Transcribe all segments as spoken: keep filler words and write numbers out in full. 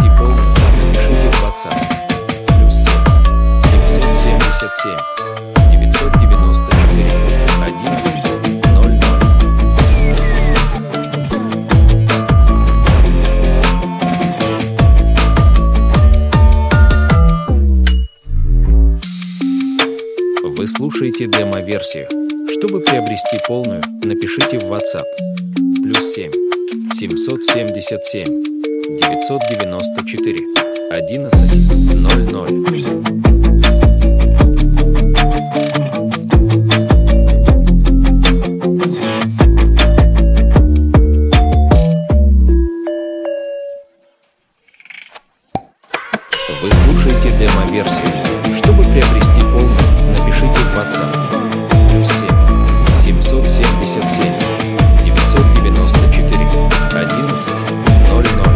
приобрести полную, напишите в WhatsApp. Плюс семь семьсот семьдесят семь девятьсот девяносто четыре одиннадцать ноль ноль. Вы слушаете демо-версию. Чтобы приобрести полную, напишите в WhatsApp. Плюс семь семьсот семьдесят семь девятьсот девяносто четыре одиннадцать ноль ноль. Вы слушаете демо-версию. Чтобы приобрести полную, напишите в WhatsApp. Плюс семь семьсот семьдесят семь девятьсот девяносто четыре одиннадцать ноль ноль.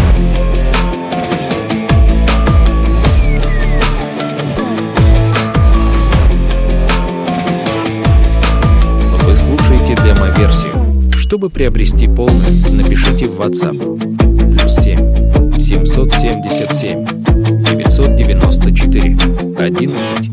Вы слушаете демо-версию. Чтобы приобрести полную, напишите в WhatsApp. Плюс семь семьсот семьдесят семь девятьсот девяносто четыре одиннадцать